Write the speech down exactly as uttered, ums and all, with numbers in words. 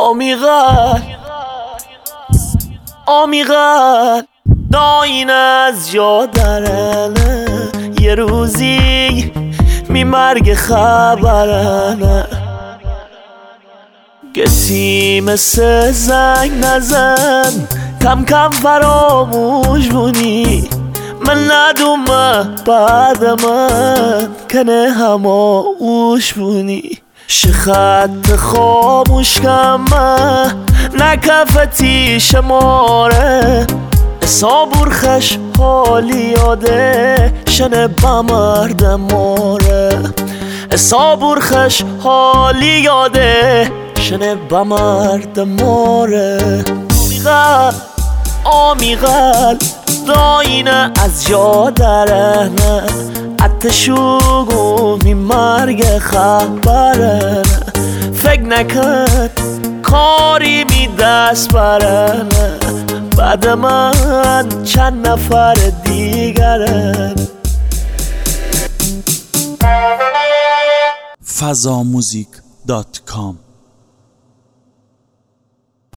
آمیغل آمیغل داین از جا درنه یه روزی می مرگ خبرنه کسی مثل زنگ نزن کم کم فراموش بونی من ندومه بعد من کنه همه اوش بونی شخط خاموش کمه نکفتی شماره صابور خش حالی یاده شنه بمرد ماره صابور خش حالی یاده شنه بمرد ماره آمیغل آمیغل داینه از جا درنه اتشوگو می مرگ خبرنه فکر نکن کاری می دست برنه بعد من چند نفر دیگرن فضاموزیک دات کام